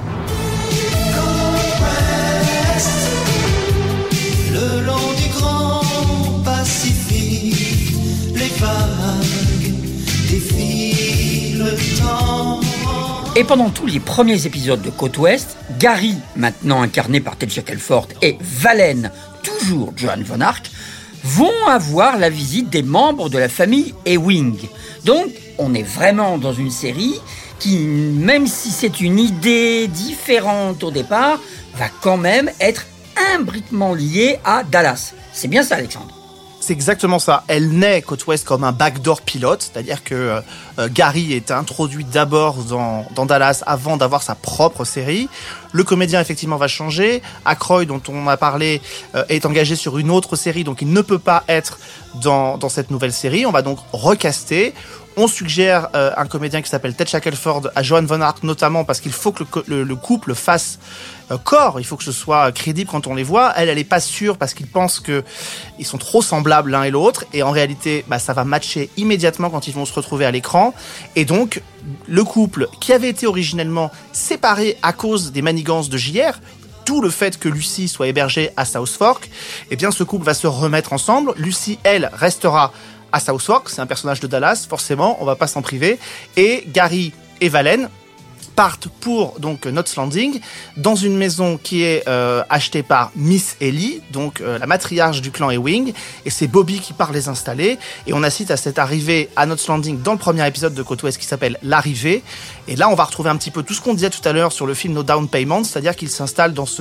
Le long du grand Pacifique, les vagues défient le temps. Et pendant tous les premiers épisodes de Côte Ouest, Gary, maintenant incarné par Ted Shackelford, et Valen, toujours Joan Von Arc, vont avoir la visite des membres de la famille Ewing. Donc, on est vraiment dans une série qui, même si c'est une idée différente au départ, va quand même être imbriquement liée à Dallas. C'est bien ça, Alexandre ? C'est exactement ça. Elle naît Côte Ouest comme un backdoor pilote, c'est-à-dire que Gary est introduit d'abord dans Dallas avant d'avoir sa propre série. Le comédien effectivement va changer. Aykroyd, dont on a parlé, est engagé sur une autre série, donc il ne peut pas être dans cette nouvelle série. On va donc recaster. On suggère un comédien qui s'appelle Ted Shackelford à Joan Von Ark, notamment parce qu'il faut que le couple fasse corps, il faut que ce soit crédible quand on les voit. Elle est pas sûre parce qu'ils pensent que ils sont trop semblables l'un et l'autre, et en réalité, ça va matcher immédiatement quand ils vont se retrouver à l'écran. Et donc, le couple qui avait été originellement séparé à cause des manigances de JR, d'où le fait que Lucy soit hébergée à South Fork, eh bien, ce couple va se remettre ensemble. Lucy, elle, restera à South Fork, c'est un personnage de Dallas, forcément, on va pas s'en priver. Et Gary et Valen partent pour donc Knots Landing dans une maison qui est achetée par Miss Ellie, donc la matriarche du clan Ewing, et c'est Bobby qui part les installer. Et on assiste à cette arrivée à Knots Landing dans le premier épisode de Côte Ouest qui s'appelle L'arrivée. Et là, on va retrouver un petit peu tout ce qu'on disait tout à l'heure sur le film No Down Payment, c'est-à-dire qu'il s'installe dans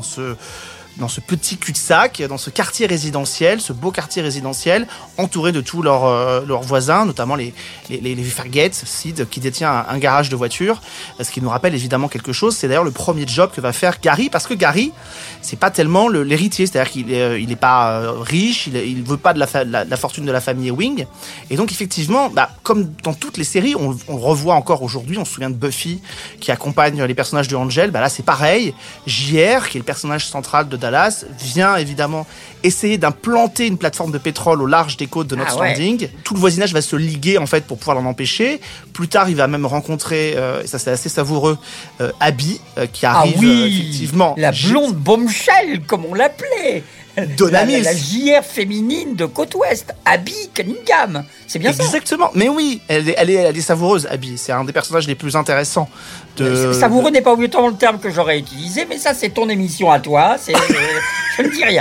ce petit cul-de-sac, dans ce quartier résidentiel, ce beau quartier résidentiel, entouré de tous leurs voisins, notamment les Fargate, Sid, qui détient un garage de voitures, ce qui nous rappelle évidemment quelque chose. C'est d'ailleurs le premier job que va faire Gary, parce que Gary, c'est pas tellement l'héritier, c'est-à-dire qu'il est pas riche, il veut pas de la fortune de la famille Ewing, et donc effectivement, comme dans toutes les séries, on le revoit encore aujourd'hui. On se souvient de Buffy qui accompagne les personnages de Angel, là c'est pareil. JR, qui est le personnage central de Dallas, vient évidemment essayer d'implanter une plateforme de pétrole au large des côtes de Knots Landing. Tout le voisinage va se liguer en fait pour pouvoir l'en empêcher. Plus tard, il va même rencontrer, et ça c'est assez savoureux, Abby, qui arrive effectivement. La blonde bombshell, comme on l'appelait. La JR féminine de Côte Ouest, Abby Cunningham. C'est bien ça. Exactement. Mais oui, elle est savoureuse, Abby. C'est un des personnages les plus intéressants. Savoureux n'est pas autant le terme que j'aurais utilisé, mais ça, c'est ton émission à toi. Je ne dis rien.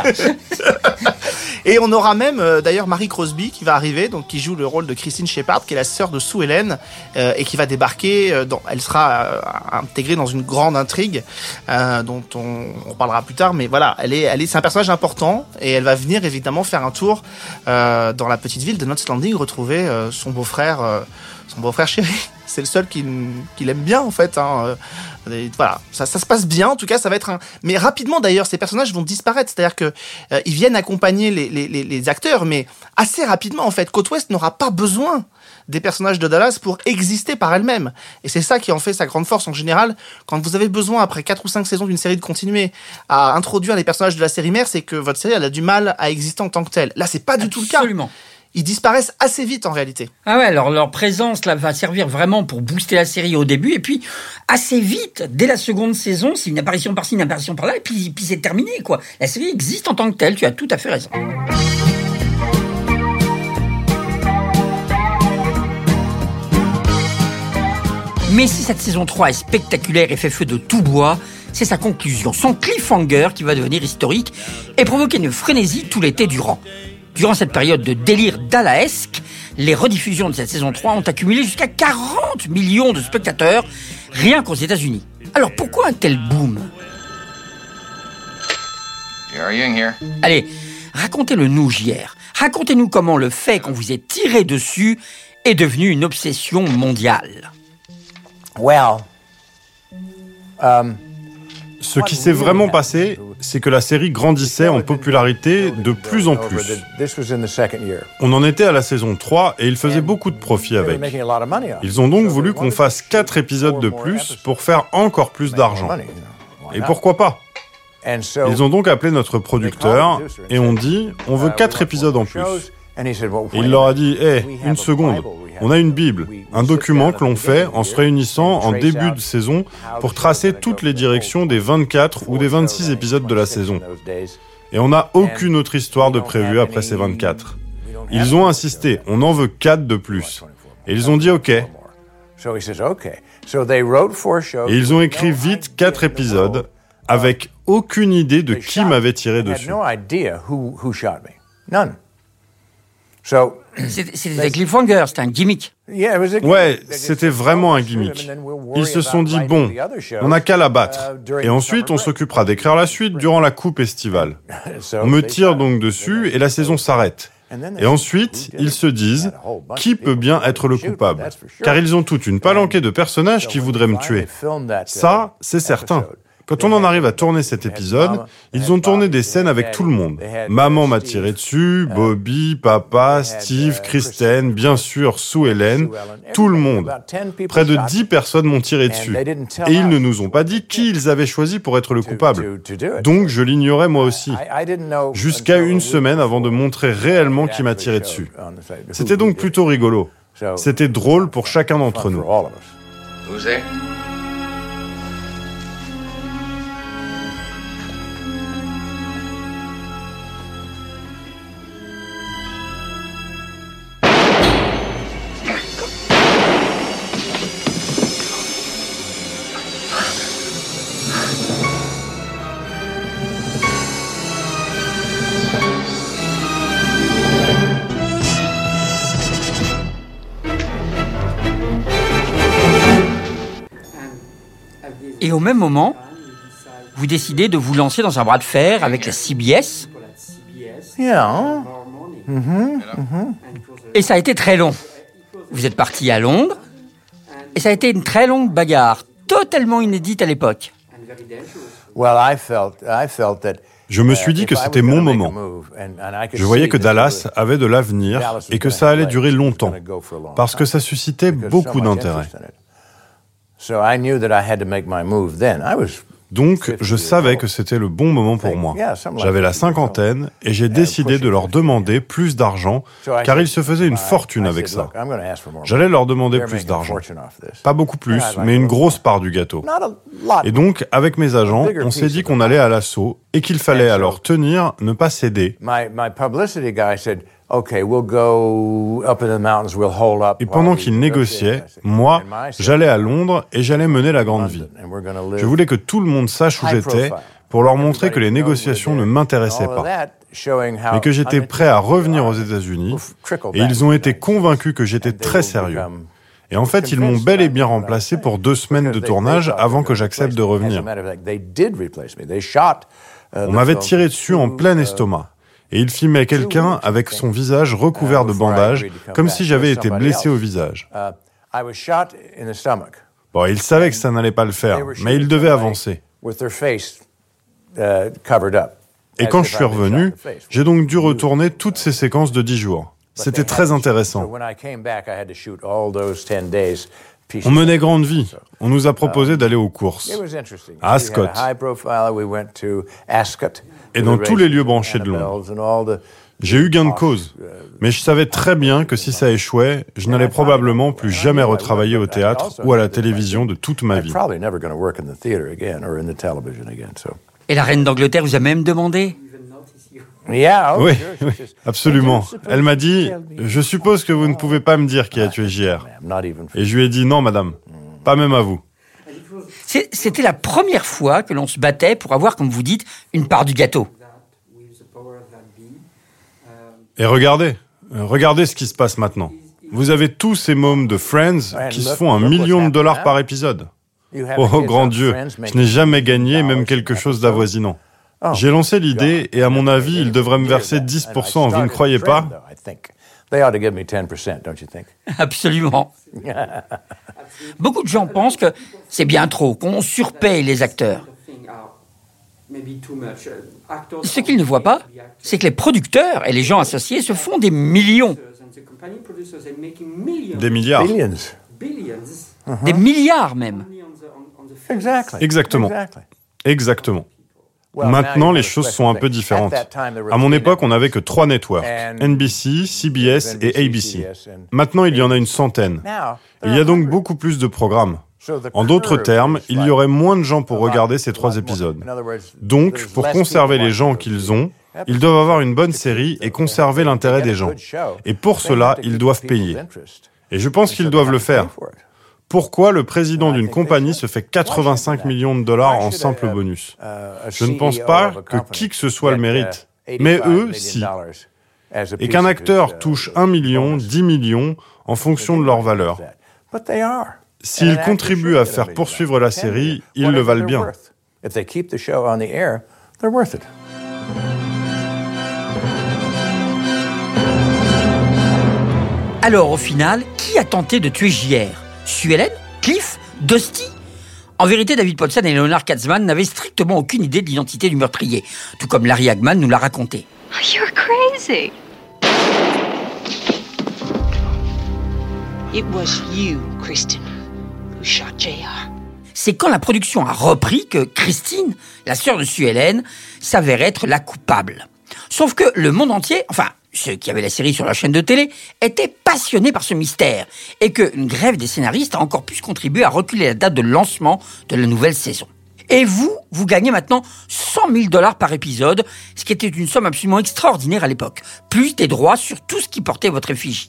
Et on aura même, d'ailleurs, Marie Crosby qui va arriver, donc qui joue le rôle de Christine Shepard, qui est la sœur de Sue Ellen, et qui va débarquer. Elle sera intégrée dans une grande intrigue dont on parlera plus tard. Mais voilà, c'est un personnage important, et elle va venir évidemment faire un tour dans la petite ville de Knots Landing, retrouver son beau-frère chéri. C'est le seul qui l'aime bien en fait. Voilà, ça se passe bien. En tout cas, ça va être Mais rapidement d'ailleurs, ces personnages vont disparaître. C'est-à-dire que ils viennent accompagner les acteurs, mais assez rapidement en fait. Côte Ouest n'aura pas besoin des personnages de Dallas pour exister par elle-même. Et c'est ça qui en fait sa grande force en général. Quand vous avez besoin, après 4 ou 5 saisons d'une série, de continuer à introduire les personnages de la série mère, c'est que votre série elle a du mal à exister en tant que telle. Là, c'est pas du tout le cas. Absolument. Ils disparaissent assez vite en réalité. Ah ouais, alors leur présence là va servir vraiment pour booster la série au début, et puis assez vite, dès la seconde saison, c'est une apparition par-ci, une apparition par-là, et puis c'est terminé quoi. La série existe en tant que telle, tu as tout à fait raison. Mais si cette saison 3 est spectaculaire et fait feu de tout bois, c'est sa conclusion, son cliffhanger qui va devenir historique et provoquer une frénésie tout l'été durant. Durant cette période de délire dalaesque, les rediffusions de cette saison 3 ont accumulé jusqu'à 40 millions de spectateurs, rien qu'aux États-Unis. Alors pourquoi un tel boom ? Jerry Young here. Allez, racontez-le-nous, JR. Racontez-nous comment le fait qu'on vous ait tiré dessus est devenu une obsession mondiale. Ce qui s'est vraiment passé, c'est que la série grandissait en popularité de plus en plus. On en était à la saison 3 et ils faisaient beaucoup de profit avec. Ils ont donc voulu qu'on fasse 4 épisodes de plus pour faire encore plus d'argent. Et pourquoi pas ? Ils ont donc appelé notre producteur et ont dit « On veut 4 épisodes en plus ». Et il leur a dit « une seconde, on a une Bible, un document que l'on fait en se réunissant en début de saison pour tracer toutes les directions des 24 ou des 26 épisodes de la saison. Et on n'a aucune autre histoire de prévue après ces 24. » Ils ont insisté, on en veut 4 de plus. Et ils ont dit « OK ». Et ils ont écrit vite 4 épisodes avec aucune idée de qui m'avait tiré dessus. C'était des cliffhangers, c'était un gimmick. Ouais, c'était vraiment un gimmick. Ils se sont dit, bon, on n'a qu'à la battre. Et ensuite, on s'occupera d'écrire la suite durant la coupe estivale. On me tire donc dessus et la saison s'arrête. Et ensuite, ils se disent, qui peut bien être le coupable ? Car ils ont toute une palanquée de personnages qui voudraient me tuer. Ça, c'est certain. Quand on en arrive à tourner cet épisode, ils ont tourné des scènes avec tout le monde. Maman m'a tiré dessus, Bobby, papa, Steve, Kristen, bien sûr, Sue Ellen, tout le monde. Près de 10 personnes m'ont tiré dessus. Et ils ne nous ont pas dit qui ils avaient choisi pour être le coupable. Donc je l'ignorais moi aussi. Jusqu'à une semaine avant de montrer réellement qui m'a tiré dessus. C'était donc plutôt rigolo. C'était drôle pour chacun d'entre nous. Who's there? Et au même moment, vous décidez de vous lancer dans un bras de fer avec la CBS. Et ça a été très long. Vous êtes parti à Londres, et ça a été une très longue bagarre, totalement inédite à l'époque. Je me suis dit que c'était mon moment. Je voyais que Dallas avait de l'avenir et que ça allait durer longtemps, parce que ça suscitait beaucoup d'intérêt. Donc, je savais que c'était le bon moment pour moi. J'avais la cinquantaine et j'ai décidé de leur demander plus d'argent, car ils se faisaient une fortune avec ça. J'allais leur demander plus d'argent. Pas beaucoup plus, mais une grosse part du gâteau. Et donc, avec mes agents, on s'est dit qu'on allait à l'assaut et qu'il fallait alors tenir, ne pas céder. Et pendant qu'ils négociaient, moi, j'allais à Londres et j'allais mener la grande vie. Je voulais que tout le monde sache où j'étais pour leur montrer que les négociations ne m'intéressaient pas, mais que j'étais prêt à revenir aux États-Unis, et ils ont été convaincus que j'étais très sérieux. Et en fait, ils m'ont bel et bien remplacé pour 2 semaines de tournage avant que j'accepte de revenir. On m'avait tiré dessus en plein estomac. Et il filmait quelqu'un avec son visage recouvert de bandages, comme si j'avais été blessé au visage. Bon, il savait que ça n'allait pas le faire, mais il devait avancer. Et quand je suis revenu, j'ai donc dû retourner toutes ces séquences de 10 jours. C'était très intéressant. On menait grande vie. On nous a proposé d'aller aux courses, à Ascot, et dans tous les lieux branchés de Londres. J'ai eu gain de cause, mais je savais très bien que si ça échouait, je n'allais probablement plus jamais retravailler au théâtre ou à la télévision de toute ma vie. Et la reine d'Angleterre vous a même demandé ? Oui, absolument. Elle m'a dit « Je suppose que vous ne pouvez pas me dire qui a tué JR. » Et je lui ai dit « Non, madame, pas même à vous. » C'était la première fois que l'on se battait pour avoir, comme vous dites, une part du gâteau. Et regardez ce qui se passe maintenant. Vous avez tous ces mômes de Friends qui se font $1 million par épisode. Oh, grand Dieu, je n'ai jamais gagné même quelque chose d'avoisinant. J'ai lancé l'idée et à mon avis, ils devraient me verser 10%, vous ne croyez pas ? Absolument. Beaucoup de gens pensent que c'est bien trop, qu'on surpaye les acteurs. Ce qu'ils ne voient pas, c'est que les producteurs et les gens associés se font des millions. Des milliards. Des milliards même. Exactement. Maintenant, les choses sont un peu différentes. À mon époque, on n'avait que 3 networks, NBC, CBS et ABC. Maintenant, il y en a une centaine. Il y a donc beaucoup plus de programmes. En d'autres termes, il y aurait moins de gens pour regarder ces 3 épisodes. Donc, pour conserver les gens qu'ils ont, ils doivent avoir une bonne série et conserver l'intérêt des gens. Et pour cela, ils doivent payer. Et je pense qu'ils doivent le faire. Pourquoi le président d'une compagnie se fait $85 millions en simple bonus ? Je ne pense pas que qui que ce soit le mérite. Mais eux, si. Et qu'un acteur touche 1 million, 10 millions, en fonction de leur valeur. S'ils contribuent à faire poursuivre la série, ils le valent bien. Alors au final, qui a tenté de tuer JR? Sue Ellen? Cliff? Dusty? En vérité, David Podsen et Leonard Katzman n'avaient strictement aucune idée de l'identité du meurtrier, tout comme Larry Hagman nous l'a raconté. You're crazy. It was you, Kristen, who shot JR. C'est quand la production a repris que Christine, la sœur de Sue Ellen, s'avère être la coupable. Sauf que le monde entier, enfin ceux qui avaient la série sur la chaîne de télé, étaient passionnés par ce mystère et qu'une grève des scénaristes a encore pu contribuer à reculer la date de lancement de la nouvelle saison. Et vous gagnez maintenant $100,000 par épisode, ce qui était une somme absolument extraordinaire à l'époque, plus des droits sur tout ce qui portait votre effigie.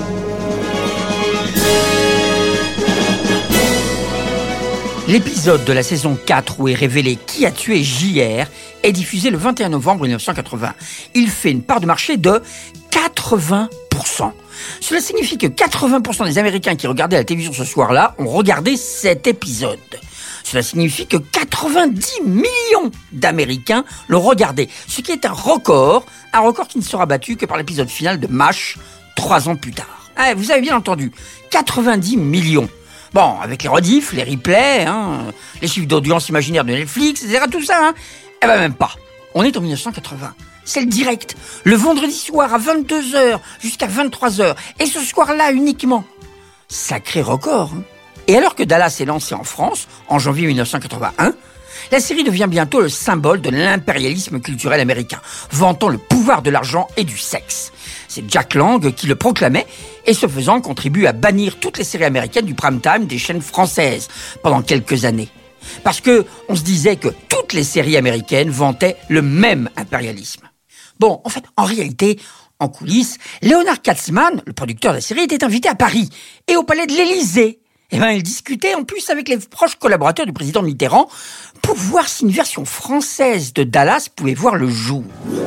L'épisode de la saison 4 où est révélé qui a tué JR est diffusé le 21 novembre 1980. Il fait une part de marché de 80%. Cela signifie que 80% des Américains qui regardaient la télévision ce soir-là ont regardé cet épisode. Cela signifie que 90 millions d'Américains l'ont regardé, ce qui est un record qui ne sera battu que par l'épisode final de MASH 3 ans plus tard. Ah, vous avez bien entendu, 90 millions. Bon, avec les rediffs, les replays, les chiffres d'audience imaginaires de Netflix, etc., tout ça, eh ben même pas. On est en 1980. C'est le direct. Le vendredi soir à 22h jusqu'à 23h. Et ce soir-là uniquement. Sacré record. Et alors que Dallas est lancé en France, en janvier 1981, la série devient bientôt le symbole de l'impérialisme culturel américain, vantant le pouvoir de l'argent et du sexe. C'est Jack Lang qui le proclamait et ce faisant contribue à bannir toutes les séries américaines du prime time des chaînes françaises pendant quelques années. Parce que on se disait que toutes les séries américaines vantaient le même impérialisme. Bon, en fait, en réalité, en coulisses, Leonard Katzman, le producteur de la série, était invité à Paris et au palais de l'Élysée. Il discutait en plus avec les proches collaborateurs du président Mitterrand pour voir si une version française de Dallas pouvait voir le jour.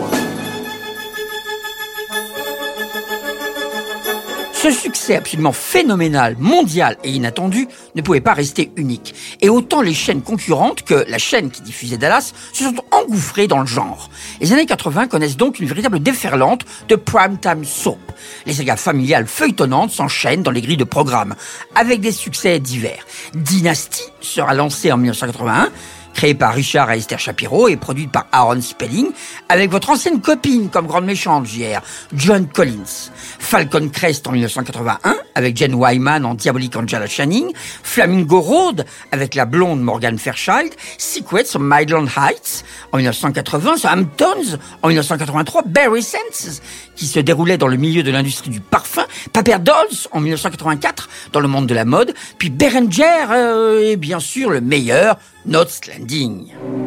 Ce succès absolument phénoménal, mondial et inattendu ne pouvait pas rester unique. Et autant les chaînes concurrentes que la chaîne qui diffusait Dallas se sont engouffrées dans le genre. Les années 80 connaissent donc une véritable déferlante de primetime soap. Les sagas familiales feuilletonnantes s'enchaînent dans les grilles de programmes, avec des succès divers. Dynasty sera lancée en 1981, créée par Richard et Esther Shapiro et produite par Aaron Spelling, avec votre ancienne copine comme grande méchante JR, Joan Collins. Falcon Crest en 1981, avec Jen Wyman en diabolique Angela Channing. Flamingo Road, avec la blonde Morgan Fairchild. Secrets of Midland Heights en 1980. The Hamptons en 1983. Barry Sense, qui se déroulait dans le milieu de l'industrie du parfum. Paper Dolls en 1984, dans le monde de la mode. Puis Berenger et bien sûr le meilleur, Knots Landing.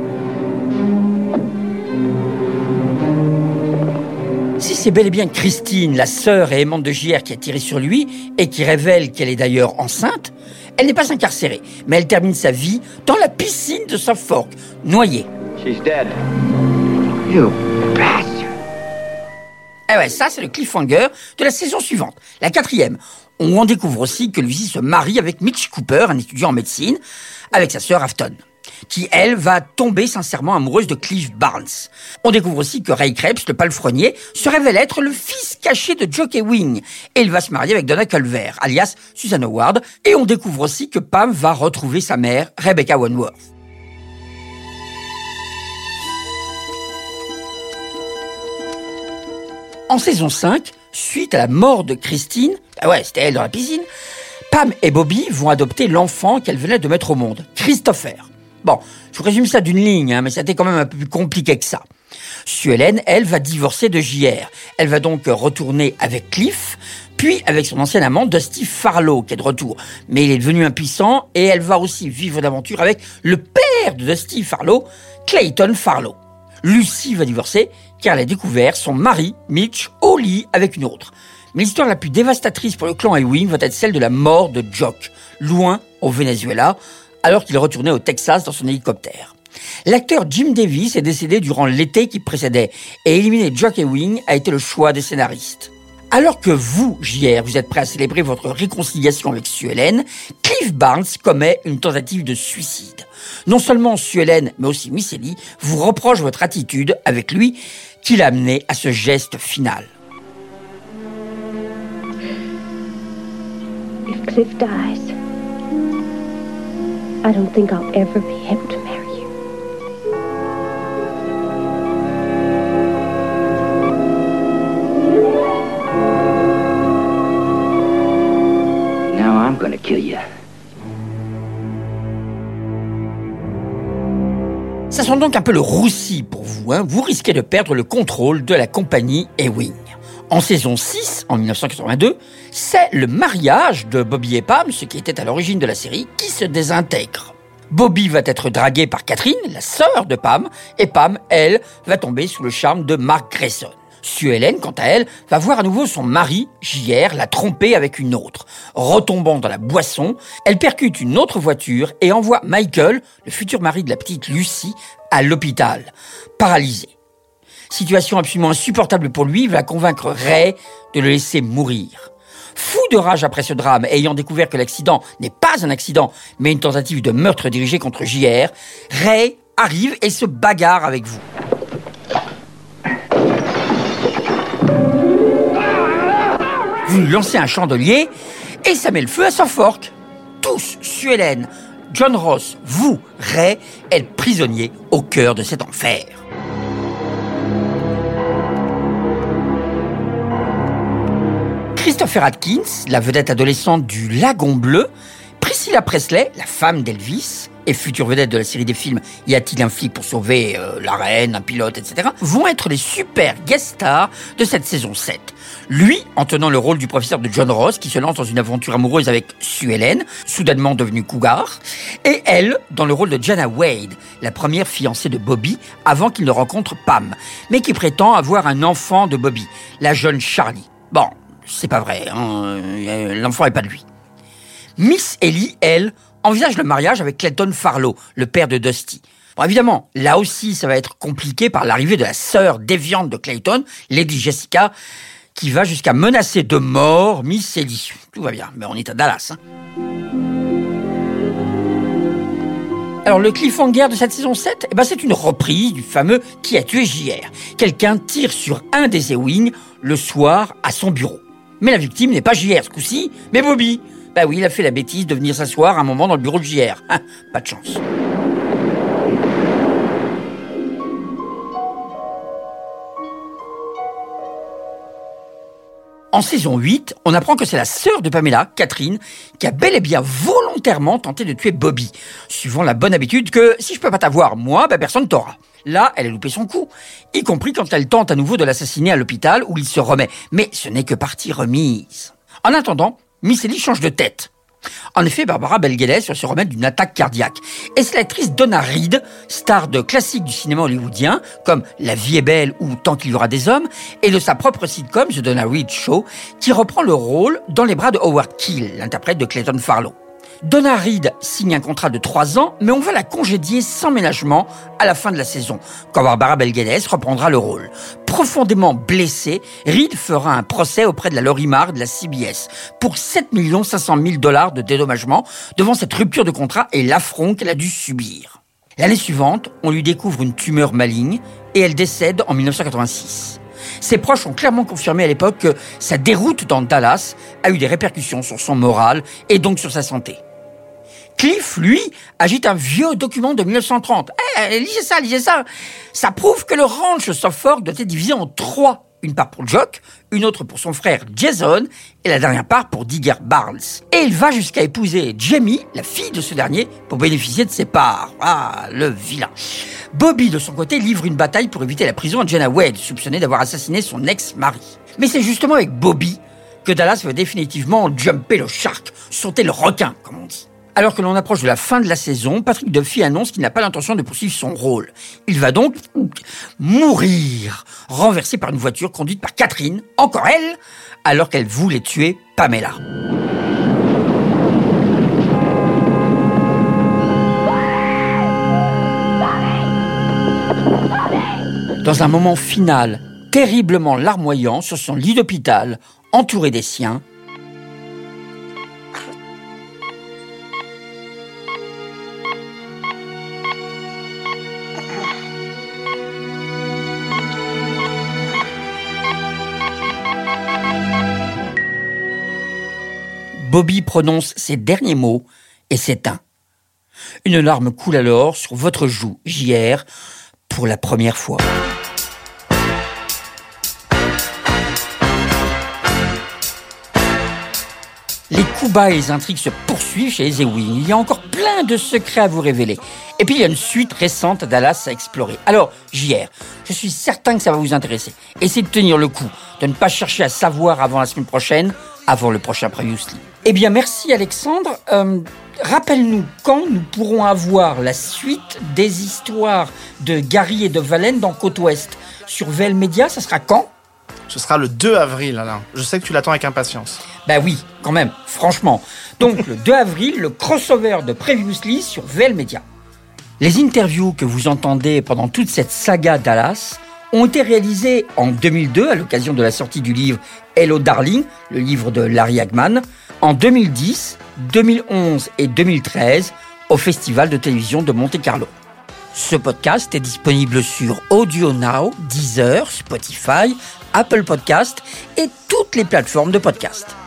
Si c'est bel et bien Christine, la sœur et aimante de JR, qui a tiré sur lui et qui révèle qu'elle est d'ailleurs enceinte, elle n'est pas incarcérée, mais elle termine sa vie dans la piscine de Suffolk, noyée. She's dead. You bastard. Ah ouais, ça c'est le cliffhanger de la saison suivante, la 4e. On en découvre aussi que Lucy se marie avec Mitch Cooper, un étudiant en médecine, avec sa sœur Afton, qui, elle, va tomber sincèrement amoureuse de Cliff Barnes. On découvre aussi que Ray Krebs, le palefrenier, se révèle être le fils caché de Jock Ewing, et il va se marier avec Donna Culver, alias Susan Howard, et on découvre aussi que Pam va retrouver sa mère, Rebecca Wentworth. En saison 5, suite à la mort de Christine, ah ouais, c'était elle dans la piscine, Pam et Bobby vont adopter l'enfant qu'elle venait de mettre au monde, Christopher. Bon, je vous résume ça d'une ligne, mais c'était quand même un peu plus compliqué que ça. Sue Ellen, elle, va divorcer de JR. Elle va donc retourner avec Cliff, puis avec son ancien amant Dusty Farlow, qui est de retour. Mais il est devenu impuissant, et elle va aussi vivre d'aventure avec le père de Dusty Farlow, Clayton Farlow. Lucy va divorcer, car elle a découvert son mari, Mitch, au lit avec une autre. Mais l'histoire la plus dévastatrice pour le clan Ewing va être celle de la mort de Jock, loin au Venezuela, alors qu'il retournait au Texas dans son hélicoptère. L'acteur Jim Davis est décédé durant l'été qui précédait, et éliminer Jock Ewing a été le choix des scénaristes. Alors que vous, JR, vous êtes prêt à célébrer votre réconciliation avec Sue Ellen, Cliff Barnes commet une tentative de suicide. Non seulement Sue Ellen, mais aussi Miss Ellie vous reproche votre attitude avec lui, qui l'a amené à ce geste final. Cliff dies, I don't think I'll ever be able to marry you. Now I'm gonna kill you. Ça sent donc un peu le roussi pour vous, hein. Vous risquez de perdre le contrôle de la compagnie Ewing. En saison 6, en 1982, c'est le mariage de Bobby et Pam, ce qui était à l'origine de la série, qui se désintègre. Bobby va être dragué par Catherine, la sœur de Pam, et Pam, elle, va tomber sous le charme de Mark Grayson. Sue Ellen, quant à elle, va voir à nouveau son mari, JR, la tromper avec une autre. Retombant dans la boisson, elle percute une autre voiture et envoie Michael, le futur mari de la petite Lucy, à l'hôpital, paralysé. Situation absolument insupportable pour lui, il va convaincre Ray de le laisser mourir. Fou de rage après ce drame, ayant découvert que l'accident n'est pas un accident, mais une tentative de meurtre dirigée contre JR, Ray arrive et se bagarre avec vous. Vous lui lancez un chandelier et ça met le feu à Suffolk. Tous, Sue Ellen, John Ross, vous, Ray, êtes prisonniers au cœur de cet enfer. Christopher Atkins, la vedette adolescente du Lagon Bleu, Priscilla Presley, la femme d'Elvis, et future vedette de la série des films Y a-t-il un flic pour sauver la reine, un pilote, etc., vont être les super guest stars de cette saison 7. Lui, en tenant le rôle du professeur de John Ross, qui se lance dans une aventure amoureuse avec Sue Ellen, soudainement devenue cougar, et elle, dans le rôle de Jana Wade, la première fiancée de Bobby, avant qu'il ne rencontre Pam, mais qui prétend avoir un enfant de Bobby, la jeune Charlie. Bon, c'est pas vrai, hein, l'enfant est pas de lui. Miss Ellie, elle, envisage le mariage avec Clayton Farlow, le père de Dusty. Bon, évidemment, là aussi, ça va être compliqué par l'arrivée de la sœur déviante de Clayton, Lady Jessica, qui va jusqu'à menacer de mort Miss Ellie. Tout va bien, mais on est à Dallas. Hein. Alors, le cliffhanger de cette saison 7, c'est une reprise du fameux « Qui a tué JR ?». Quelqu'un tire sur un des Ewing le soir à son bureau. Mais la victime n'est pas JR ce coup-ci, mais Bobby. Oui, il a fait la bêtise de venir s'asseoir un moment dans le bureau de JR. Pas de chance. En saison 8, on apprend que c'est la sœur de Pamela, Catherine, qui a bel et bien volontairement tenté de tuer Bobby, suivant la bonne habitude que si je peux pas t'avoir, moi, personne t'aura. Là, elle a loupé son coup, y compris quand elle tente à nouveau de l'assassiner à l'hôpital où il se remet. Mais ce n'est que partie remise. En attendant, Miss Ellie change de tête. En effet, Barbara Bel Geddes va se remettre d'une attaque cardiaque. Et c'est l'actrice Donna Reed, star de classiques du cinéma hollywoodien, comme La vie est belle ou Tant qu'il y aura des hommes, et de sa propre sitcom, The Donna Reed Show, qui reprend le rôle dans les bras de Howard Keel, l'interprète de Clayton Farlow. Donna Reed signe un contrat de 3 ans, mais on va la congédier sans ménagement à la fin de la saison, quand Barbara Bel Geddes reprendra le rôle. Profondément blessée, Reed fera un procès auprès de la Lorimar de la CBS pour 7 500 000 $ de dédommagement devant cette rupture de contrat et l'affront qu'elle a dû subir. L'année suivante, on lui découvre une tumeur maligne et elle décède en 1986. Ses proches ont clairement confirmé à l'époque que sa déroute dans Dallas a eu des répercussions sur son moral et donc sur sa santé. Cliff, lui, agite un vieux document de 1930. Lisez ça. Ça prouve que le ranch Suffolk doit être divisé en 3. Une part pour Jock, une autre pour son frère Jason, et la dernière part pour Digger Barnes. Et il va jusqu'à épouser Jamie, la fille de ce dernier, pour bénéficier de ses parts. Ah, le vilain. Bobby, de son côté, livre une bataille pour éviter la prison à Jana Wade, soupçonnée d'avoir assassiné son ex-mari. Mais c'est justement avec Bobby que Dallas va définitivement jumper le shark, sauter le requin, comme on dit. Alors que l'on approche de la fin de la saison, Patrick Duffy annonce qu'il n'a pas l'intention de poursuivre son rôle. Il va donc mourir, renversé par une voiture conduite par Catherine, encore elle, alors qu'elle voulait tuer Pamela. Dans un moment final, terriblement larmoyant, sur son lit d'hôpital, entouré des siens, Bobby prononce ces derniers mots et s'éteint. Une larme coule alors sur votre joue, JR, pour la première fois. Les coups bas et les intrigues se poursuivent chez les Ewing. Il y a encore plein de secrets à vous révéler. Et puis il y a une suite récente à Dallas à explorer. Alors, JR, je suis certain que ça va vous intéresser. Essayez de tenir le coup, de ne pas chercher à savoir avant la semaine prochaine, avant le prochain Previously. Eh bien, merci Alexandre. Rappelle-nous quand nous pourrons avoir la suite des histoires de Gary et de Valen dans Côte Ouest. Sur VL Media, ça sera quand ? Ce sera le 2 avril, Alain. Je sais que tu l'attends avec impatience. Bah oui, quand même, franchement. Donc, le 2 avril, le crossover de Previously sur VL Media. Les interviews que vous entendez pendant toute cette saga Dallas ont été réalisées en 2002 à l'occasion de la sortie du livre Hello Darling, le livre de Larry Hagman, en 2010, 2011 et 2013 au Festival de télévision de Monte-Carlo. Ce podcast est disponible sur Audio Now, Deezer, Spotify, Apple Podcast et toutes les plateformes de podcast.